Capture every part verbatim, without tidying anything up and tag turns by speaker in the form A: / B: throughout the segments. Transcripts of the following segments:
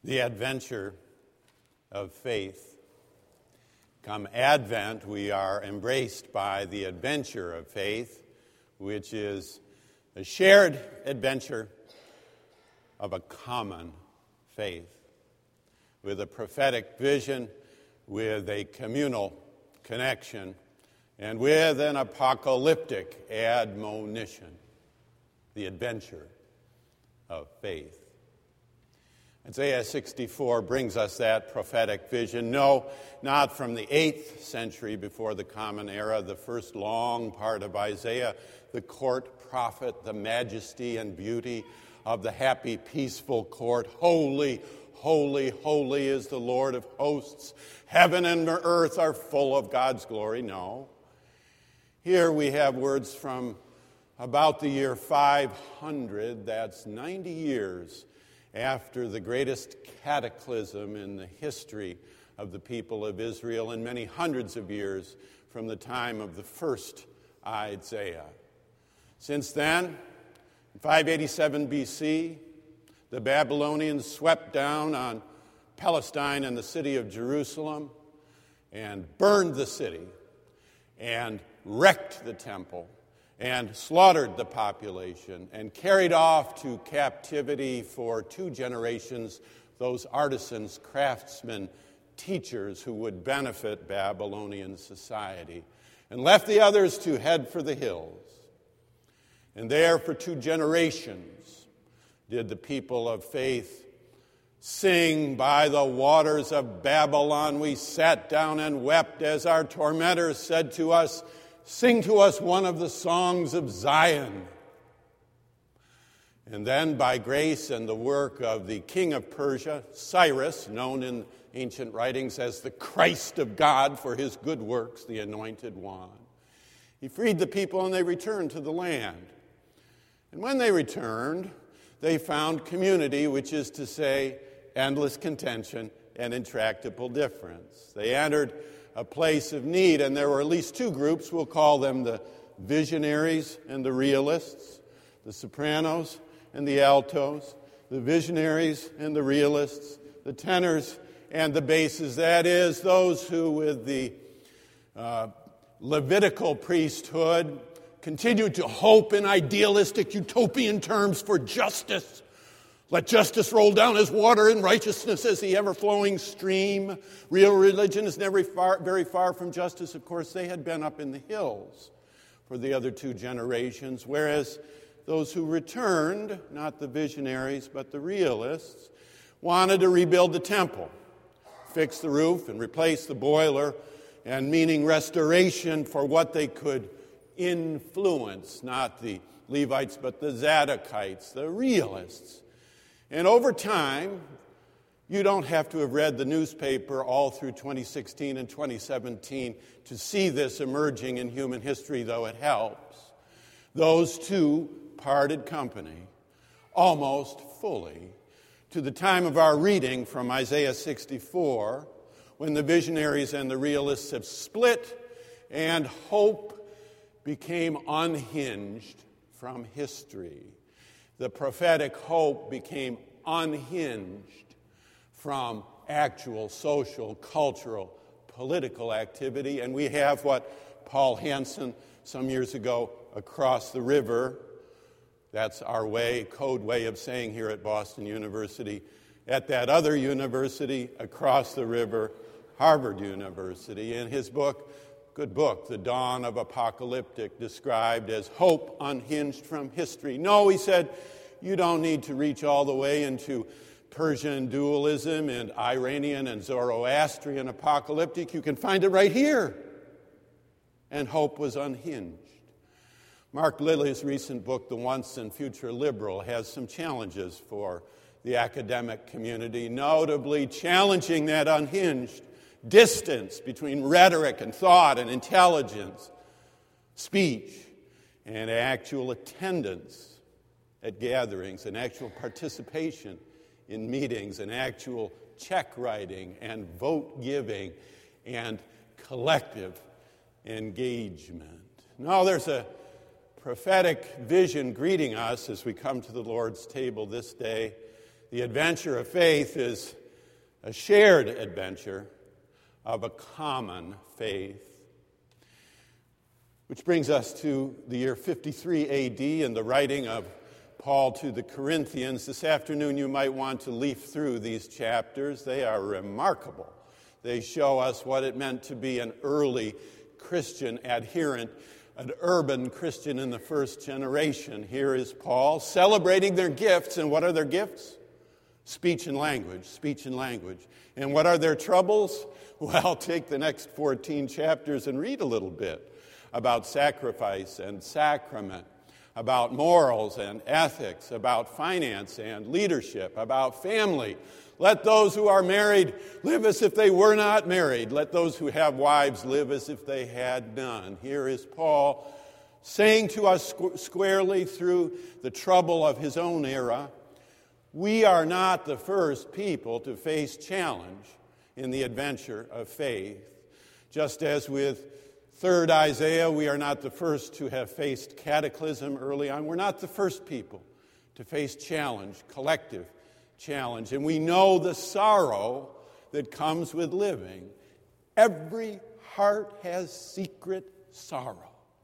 A: The adventure of faith. Come Advent, we are embraced by the adventure of faith, which is a shared adventure of a common faith, with a prophetic vision, with a communal connection, and with an apocalyptic admonition, the adventure of faith. Isaiah sixty-four brings us that prophetic vision. No, not from the eighth century before the Common Era, the first long part of Isaiah, the court prophet, the majesty and beauty of the happy, peaceful court. Holy, holy, holy is the Lord of hosts. Heaven and earth are full of God's glory. No. Here we have words from about the year five hundred, that's ninety years after the greatest cataclysm in the history of the people of Israel, and many hundreds of years from the time of the first Isaiah. Since then, in five eighty-seven B C, the Babylonians swept down on Palestine and the city of Jerusalem and burned the city and wrecked the temple and slaughtered the population and carried off to captivity for two generations those artisans, craftsmen, teachers who would benefit Babylonian society, and left the others to head for the hills. And there for two generations did the people of faith sing, "By the waters of Babylon we sat down and wept," as our tormentors said to us, "Sing to us one of the songs of Zion." And then, by grace and the work of the king of Persia, Cyrus, known in ancient writings as the Christ of God for his good works, the Anointed One, he freed the people and they returned to the land. And when they returned, they found community, which is to say, endless contention and intractable difference. They entered a place of need, and there were at least two groups. We'll call them the visionaries and the realists, the sopranos and the altos, the visionaries and the realists, the tenors and the basses. That is, those who with the uh, Levitical priesthood continued to hope in idealistic utopian terms for justice. Let justice roll down as water and righteousness as the ever-flowing stream. Real religion is never far, very far from justice. Of course, they had been up in the hills for the other two generations, whereas those who returned, not the visionaries but the realists, wanted to rebuild the temple, fix the roof and replace the boiler, and meaning restoration for what they could influence, not the Levites but the Zadokites, the realists. And over time, you don't have to have read the newspaper all through twenty sixteen and twenty seventeen to see this emerging in human history, though it helps. Those two parted company almost fully to the time of our reading from Isaiah sixty-four, when the visionaries and the realists have split and hope became unhinged from history. The prophetic hope became unhinged from actual social, cultural, political activity. And we have what Paul Hansen some years ago, across the river, that's our way, code way of saying here at Boston University, at that other university across the river, Harvard University. In his book, good book, The Dawn of Apocalyptic, described as hope unhinged from history. No, he said, you don't need to reach all the way into Persian dualism and Iranian and Zoroastrian apocalyptic. You can find it right here. And hope was unhinged. Mark Lilly's recent book, The Once and Future Liberal, has some challenges for the academic community, notably challenging that unhinged distance between rhetoric and thought and intelligence, speech, and actual attendance at gatherings, and actual participation in meetings, and actual check writing, and vote giving, and collective engagement. No, there's a prophetic vision greeting us as we come to the Lord's table this day The adventure of faith is a shared adventure of a common faith. Which brings us to the year fifty-three A D and the writing of Paul to the Corinthians. This afternoon you might want to leaf through these chapters. They are remarkable. They show us what it meant to be an early Christian adherent, an urban Christian in the first generation. Here is Paul celebrating their gifts. And what are their gifts? Speech and language, speech and language. And what are their troubles? Well, take the next fourteen chapters and read a little bit about sacrifice and sacrament, about morals and ethics, about finance and leadership, about family. Let those who are married live as if they were not married. Let those who have wives live as if they had none. Here is Paul saying to us squarely through the trouble of his own era, we are not the first people to face challenge in the adventure of faith. Just as with Third Isaiah, we are not the first to have faced cataclysm early on. We're not the first people to face challenge, collective challenge. And we know the sorrow that comes with living. Every heart has secret sorrows.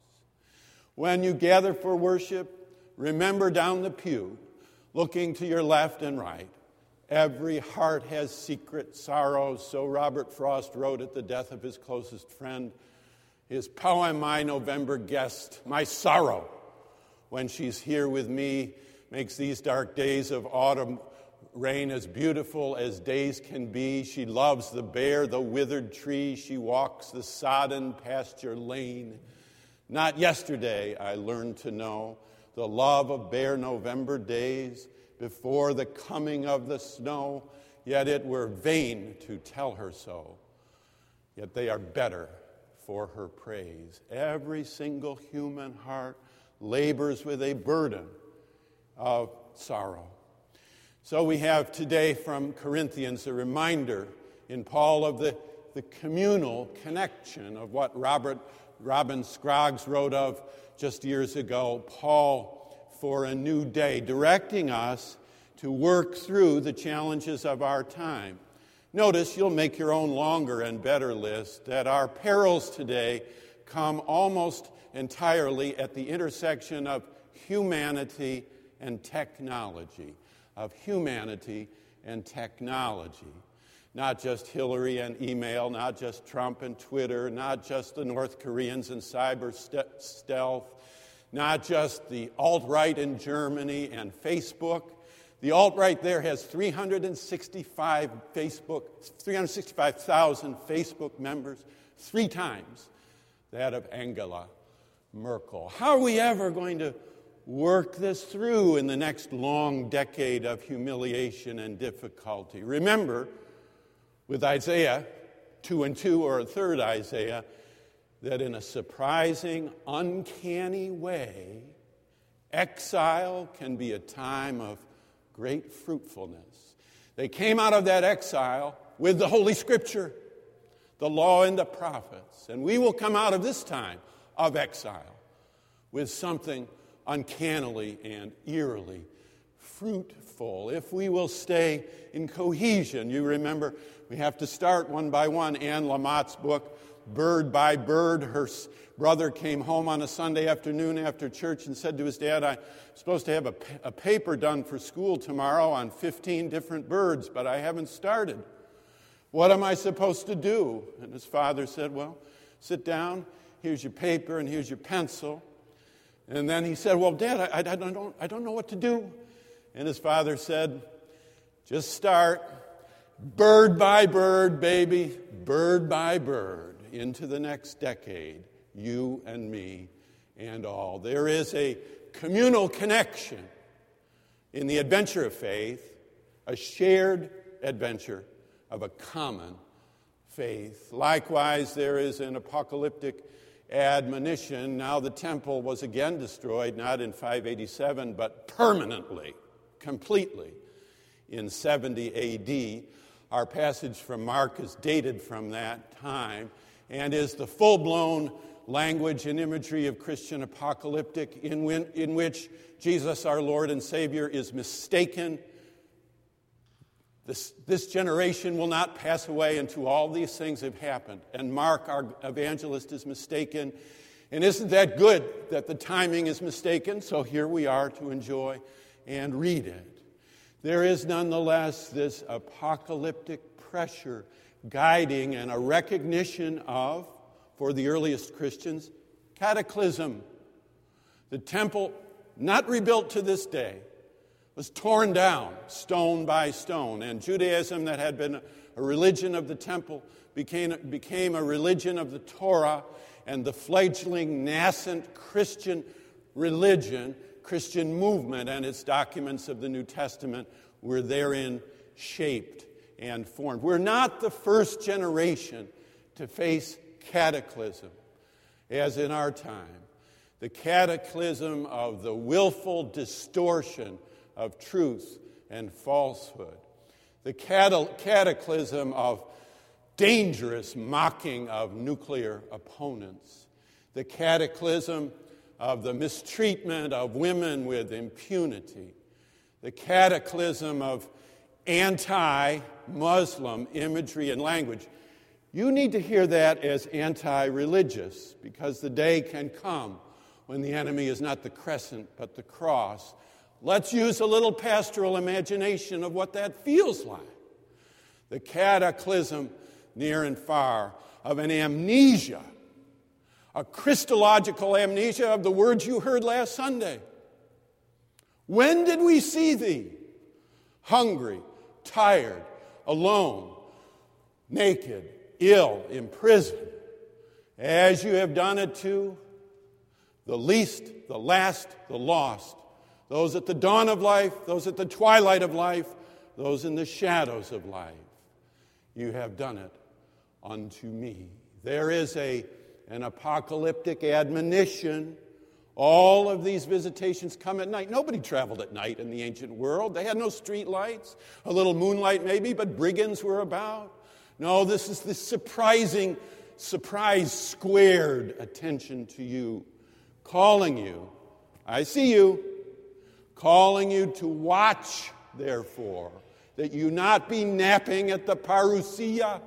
A: When you gather for worship, remember down the pew, looking to your left and right, every heart has secret sorrows. So Robert Frost wrote at the death of his closest friend, his poem, My November Guest, my sorrow, when she's here with me, makes these dark days of autumn rain as beautiful as days can be. She loves the bare, the withered tree. She walks the sodden pasture lane. Not yesterday I learned to know the love of bare November days before the coming of the snow, yet it were vain to tell her so. Yet they are better for her praise. Every single human heart labors with a burden of sorrow. So we have today from Corinthians a reminder in Paul of the, the communal connection of what Robert Robin Scroggs wrote of just years ago, Paul for a new day, directing us to work through the challenges of our time. Notice, you'll make your own longer and better list, that our perils today come almost entirely at the intersection of humanity and technology, of humanity and technology. Not just Hillary and email, not just Trump and Twitter, not just the North Koreans and cyber st- stealth, not just the alt-right in Germany and Facebook. The alt-right there has three hundred sixty-five Facebook, three hundred sixty-five thousand Facebook members, three times that of Angela Merkel. How are we ever going to work this through in the next long decade of humiliation and difficulty? Remember, with Isaiah two and two, or a third Isaiah, that in a surprising, uncanny way, exile can be a time of great fruitfulness. They came out of that exile with the Holy Scripture, the law and the prophets. And we will come out of this time of exile with something uncannily and eerily fruitful. If we will stay in cohesion, you remember we have to start one by one. Anne Lamott's book, Bird by Bird. Her brother came home on a Sunday afternoon after church and said to his dad, I'm supposed to have a, a paper done for school tomorrow on fifteen different birds, but I haven't started. What am I supposed to do? And his father said, well, sit down, here's your paper and here's your pencil. And then he said, well, Dad, I, I, don't, I don't know what to do. And his father said, just start. Bird by bird, baby, bird by bird, into the next decade, you and me and all. There is a communal connection in the adventure of faith, a shared adventure of a common faith. Likewise, there is an apocalyptic admonition. Now the temple was again destroyed, not in five eighty-seven, but permanently, completely, in seventy A D. Our passage from Mark is dated from that time and is the full-blown language and imagery of Christian apocalyptic in, win, in which Jesus, our Lord and Savior, is mistaken This, this generation will not pass away until all these things have happened. And Mark, our evangelist, is mistaken. And isn't that good that the timing is mistaken? So here we are to enjoy and read it. There is nonetheless this apocalyptic pressure guiding and a recognition of, for the earliest Christians, cataclysm. The temple, not rebuilt to this day, was torn down stone by stone. And Judaism, that had been a religion of the temple, became, became a religion of the Torah, and the fledgling, nascent Christian religion, Christian movement, and its documents of the New Testament were therein shaped and formed. We're not the first generation to face cataclysm, as in our time. The cataclysm of the willful distortion of truth and falsehood. The cataclysm of dangerous mocking of nuclear opponents. The cataclysm of the mistreatment of women with impunity. The cataclysm of anti-Muslim imagery and language. You need to hear that as anti-religious, because the day can come when the enemy is not the crescent but the cross. Let's use a little pastoral imagination of what that feels like. The cataclysm, near and far, of an amnesia, a Christological amnesia of the words you heard last Sunday. When did we see thee? Hungry, tired, alone, naked, ill, imprisoned, as you have done it to the least, the last, the lost, those at the dawn of life, those at the twilight of life, those in the shadows of life. You have done it unto me. There is a, an apocalyptic admonition. All of these visitations come at night. Nobody traveled at night in the ancient world. They had no street lights, a little moonlight maybe, but brigands were about. No, this is the surprising, surprise squared attention to you, calling you, I see you, calling you to watch, therefore, that you not be napping at the parousia,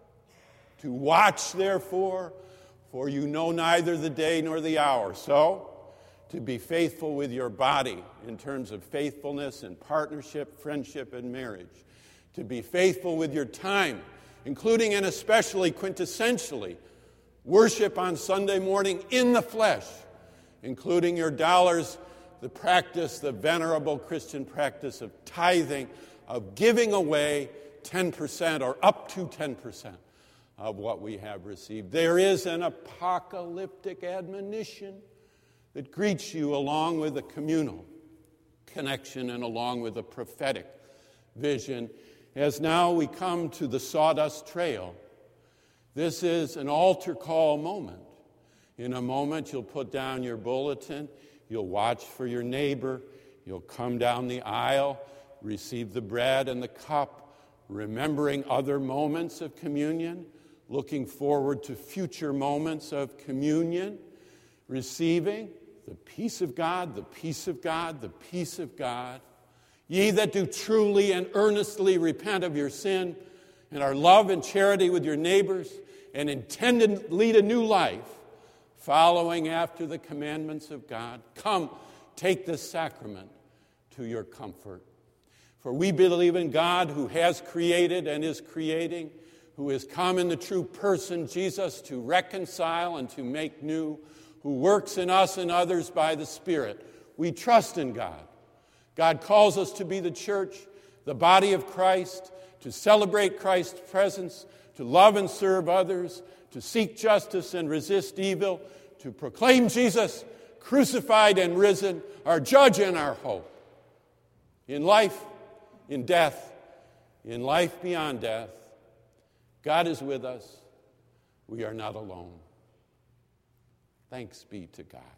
A: to watch, therefore, for you know neither the day nor the hour. So, to be faithful with your body in terms of faithfulness and partnership, friendship, and marriage. To be faithful with your time, including and especially quintessentially worship on Sunday morning in the flesh, including your dollars, the practice, the venerable Christian practice of tithing, of giving away ten percent or up to ten percent of what we have received. There is an apocalyptic admonition that greets you along with a communal connection and along with a prophetic vision. As now we come to the Sawdust Trail, this is an altar call moment. In a moment, you'll put down your bulletin, you'll watch for your neighbor, you'll come down the aisle, receive the bread and the cup, remembering other moments of communion, looking forward to future moments of communion, receiving the peace of God, the peace of God, the peace of God. Ye that do truly and earnestly repent of your sin and are love and charity with your neighbors and intend to lead a new life, following after the commandments of God, come, take this sacrament to your comfort. For we believe in God who has created and is creating, who has come in the true person, Jesus, to reconcile and to make new, who works in us and others by the Spirit. We trust in God. God calls us to be the church, the body of Christ, to celebrate Christ's presence, to love and serve others, to seek justice and resist evil, to proclaim Jesus crucified and risen, our judge and our hope. In life, in death, in life beyond death, God is with us. We are not alone. Thanks be to God.